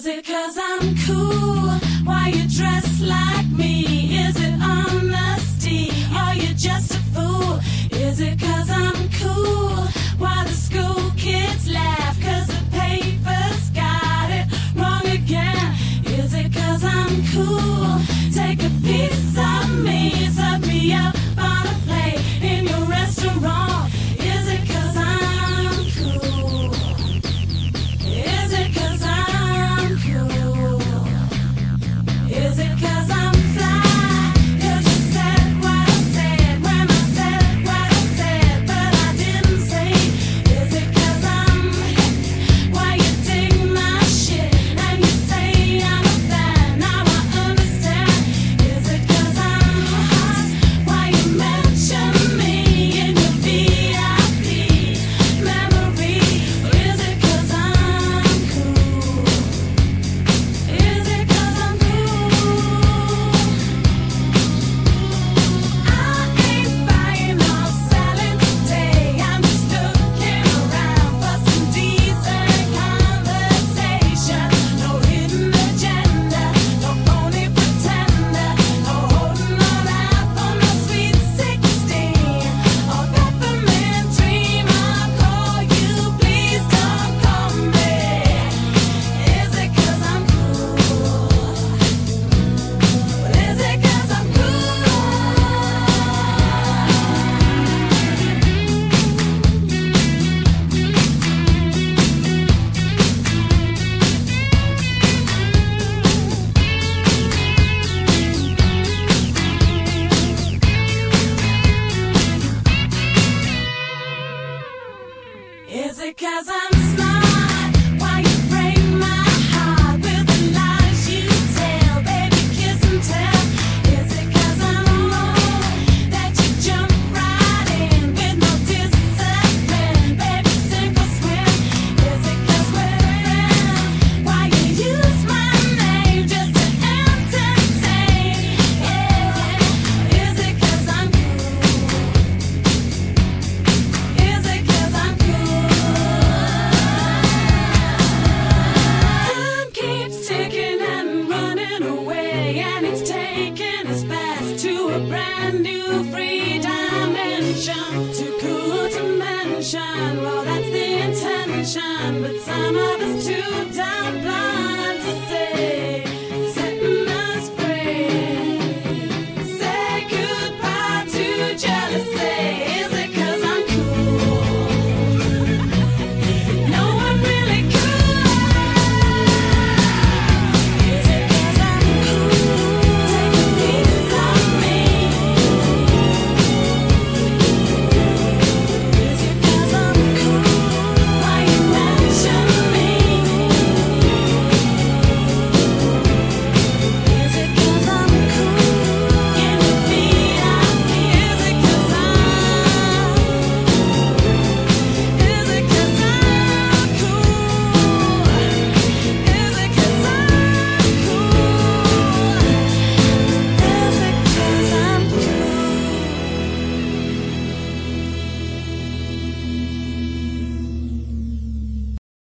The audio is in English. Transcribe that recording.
Is it 'cause I'm cool? Why you dress like me? Is it honesty? Are you just a fool? Is it 'cause I'm cool? Why the school kids laugh? 'Cause the paper's got it wrong again. Is it 'cause I'm cool? Take a piece of me, serve me up on a plate in your restaurant. Is it 'cause I'm cool? Is it 'cause I'm cool? Is it 'cause I'm fly? 'Cause I said what I said when I said what I said, but I didn't say. Is it 'cause I'm why you dig my shit and you say I'm a fan? Now I understand. Is it 'cause I'm hot? Why you mention me in your VIP memory? Or is it 'cause I'm cool? Is it 'cause I'm cool? I ain't buying or selling today. I'm just looking around for some decent conversation. No hidden agenda, no phony pretender, no holding on out for no sweet 16 or peppermint dream. I'll call you, please don't call me. Is it 'cause I'm cool? Is it 'cause I'm cool? Is it 'cause I'm smart? Why you break my heart with the lies you tell? Baby, kiss and tell. Is it 'cause I'm wrong that you jump right in with no discipline? Baby, sink or swim. Is it 'cause we're friends? Why you use my name just to entertain? Yeah. Is it 'cause I'm cool? Is it 'cause I'm cool? Time keeps ticking and running away, and it's taking us fast to a brand new free dimension. Too cool to mention, well, that's the intention, but some of us too